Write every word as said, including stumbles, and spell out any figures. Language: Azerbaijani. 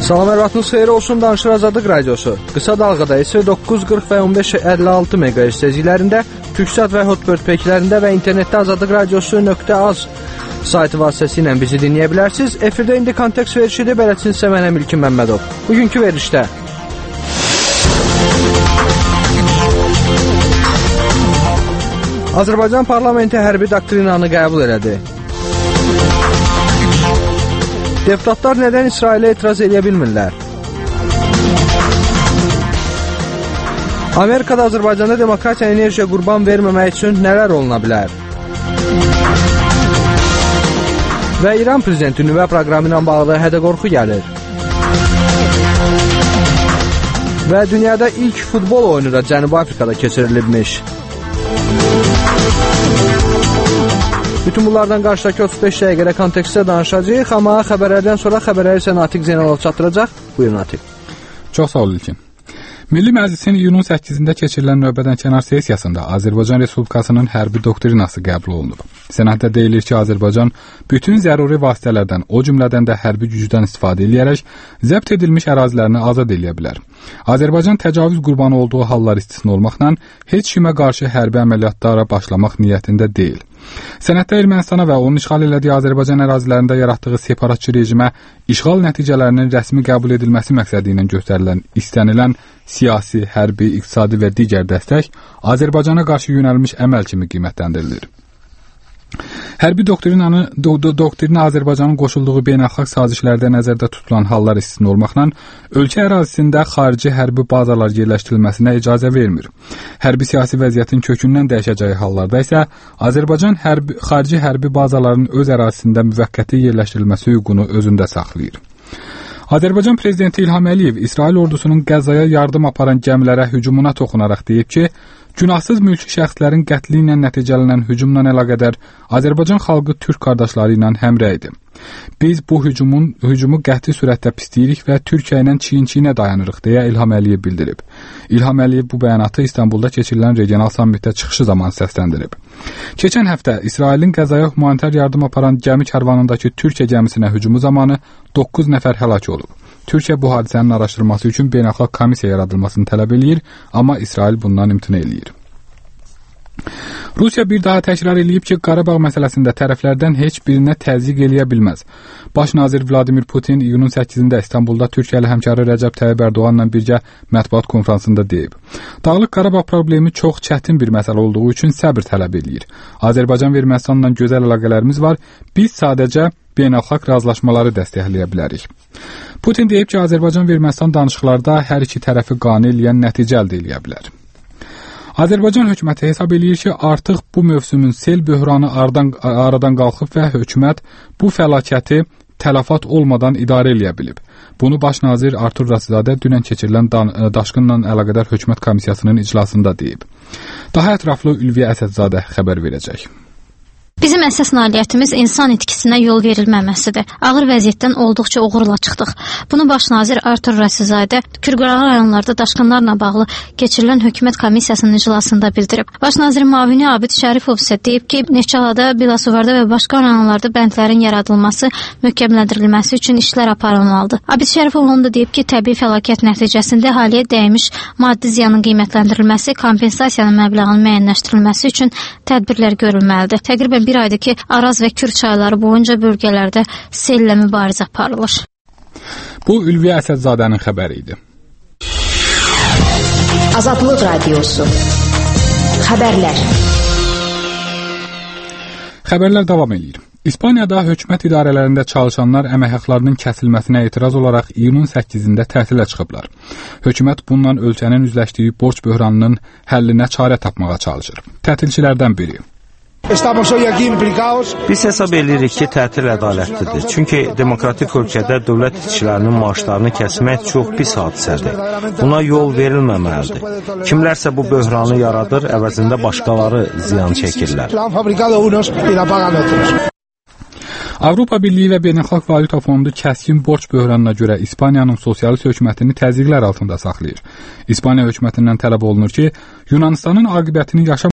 Salam, ərvatınız xeyir olsun, Danışır Azadlıq Radiosu. Qısa dalğada isə doqquz qırx və on beş əlli altı meqahertz tezliklərində, Türksat və Hotbird peklərində və internetdə azadlıq radiosu nöqtə az saytı vasitəsilə bizi dinləyə bilərsiniz. Efirdə indi kontekst verişidir, beləcəsinizsə mənəm İlkin Məmmədov. Bugünkü verişdə Azərbaycan parlamenti hərbi doktrinanı qəbul elədi. Deputatlar nədən İsrailə etiraz edə bilmirlər? Amerikada Azərbaycanda demokratiya enerjiya qurban verməmək üçün nələr oluna bilər? Və İran prezidenti nüvə proqramı ilə bağlı hədə-qorxu gəlir. Və dünyada ilk futbol oyunu da Cənubi Afrikada keçirilibmiş. Bütün bunlardan qarşıdakı otuz beş dəqiqədə kontekstdə danışacağıq, amma xəbərlərdən sonra xəbərləri isə Natiq Zeynalov çatdıracaq. Buyurun Natiq. Çox sağ ol İlkin. Milli Məclisin iyunun səkkizində keçirilən növbədənkənar sessiyasında Azərbaycan Respublikasının hərbi doktrinası qəbul olunub. Sənəddə deyilir ki, Azərbaycan bütün zəruri vasitələrdən, o cümlədən də hərbi gücdən istifadə edərək zəbt edilmiş ərazilərini azad edə bilər. Azərbaycan təcavüz qurbanı olduğu hallar istisna olmaqla heç kimə qarşı hərbi əməliyyatlara başlamaq niyyətində deyil. Sənəddə Ermənistana və onun işğal elədiyi Azərbaycan ərazilərində yaratdığı separatçı rejimə işğal nəticələrinin rəsmi qəbul edilməsi məqsədi ilə göstərilən, istənilən siyasi, hərbi, iqtisadi və digər dəstək Azərbaycana qarşı yönəlmiş əməl kimi qiymətləndirilir. Hərbi doktrinanı, do, do, doktrina Azərbaycanın qoşulduğu beynəlxalq sazişlərdə nəzərdə tutulan hallar istisna olmaqla ölkə ərazisində xarici hərbi bazalar yerləşdirilməsinə icazə vermir. Hərbi siyasi vəziyyətin kökündən dəyişəcəyi hallarda isə Azərbaycan hərbi, xarici hərbi bazaların öz ərazisində müvəqqəti yerləşdirilməsi hüququnu özündə saxlayır. Azərbaycan prezidenti İlham Əliyev İsrail ordusunun Qəzzaya yardım aparan gəmilərə hücumuna toxunaraq deyib ki, günahsız mülki şəxslərin qətli ilə nəticələnən hücumla əlaqədar Azərbaycan xalqı türk qardaşları ilə həmrəydir. Biz bu hücumun hücumu qəti sürətdə pisləyirik və Türkiyə ilə çiyin-çiyinə dayanırıq deyə İlham Əliyev bildirib. İlham Əliyev bu bəyanatı İstanbulda keçirilən regional sammitdə çıxışı zamanı səsləndirib. Keçən həftə İsrailin Qəzzaya humanitar yardım aparan gəmi karvanındakı Türkiyə gəmisinə hücumu zamanı doqquz nəfər həlak olub. Türkiyə bu hadisənin araşdırılması üçün beynəlxalq komissiya yaradılmasını tələb eləyir, amma İsrail bundan imtina eləyir. Rusiya bir daha təkrar eləyib ki, Qarabağ məsələsində tərəflərdən heç birinə təzyiq eləyə bilməz. Baş nazir Vladimir Putin iyunun səkkizində İstanbulda Türkiyə ilə həmkarı Rəcəb Tayyib Ərdoğanla birgə mətbuat konfransında deyib. Dağlıq Qarabağ problemi çox çətin bir məsələ olduğu üçün səbr tələb eləyir. Azərbaycan və Ermənistanla gözəl əlaqələrimiz var, biz sadəcə beynəlxalq razılaşmaları dəstəkləyə bilərik. Putin deyib ki, Azərbaycan və Ermənistan danışıqlarda hər iki tərəfi qane eləyən nəticə əldə edə bilər. Azərbaycan hökuməti hesab eləyir ki, artıq bu mövsümün sel böhranı aradan, aradan qalxıb və hökumət bu fəlakəti tələfat olmadan idarə eləyə bilib. Bunu baş nazir Artur Rasizadə dünən keçirilən daşqınla əlaqədar hökumət komissiyasının iclasında deyib. Daha ətraflı Ülviyə Əsədzadə xəbər verəcək. Bizim əsas nailiyyətimiz insan itkisinə yol verilməməsidir. Ağır vəziyyətdən olduqca uğurla çıxdıq. Bunu baş nazir Artur Rasizadə Kürqəralı rayonlarda daşqınlarla bağlı keçirilən hökumət komissiyasının iclasında bildirib. Baş nazirin müavini Abid Şərifov isə deyib ki, Neftçalada, Biləsuvarda və başqa rayonlarda bəndlərin yaradılması, möhkəmləndirilməsi üçün işlər aparılmalıdır. Abid Şərifov onu da deyib ki, təbii fəlakət nəticəsində əhaliyə dəymiş maddi ziyanın qiymətləndirilməsi, kompensasiyanın məbləğinin müəyyənləşdirilməsi üçün tədbirlər görülməlidir. Təqribən bir aydır ki, Araz və Kür çayları boyunca bölgələrdə sellə mübarizə aparılır. Bu Ülviyə Əsədzadənin xəbəri idi. Azadlıq Radiosu. Xəbərlər. Xəbərlər davam edir. İspaniyada hökumət idarələrində çalışanlar əmək haqlarının kəsilməsinə etiraz olaraq iyunun səkkizində tətilə çıxıblar. Hökumət bununla ölkənin üzləşdiyi borc böhranının həllinə çarə tapmağa çalışır. Tətilçilərdən biri. Biz hesab edirik ki, tətil ədalətlidir. Çünki demokratik ölkədə dövlət işçilərinin maaşlarını kəsmək çox pis hadisədir. Buna yol verilməməlidir. Kimlərsə bu böhranı yaradır, əvəzində başqaları ziyan çəkirlər. Avropa Birliyi və Beynəlxalq Valyuta Fondu kəskin borc böhranına görə İspaniyanın sosialist hökumətini təzyiqlər altında saxlayır. İspaniya hökumətindən tələb olunur ki, Yunanistanın aqibətini yaşamamaq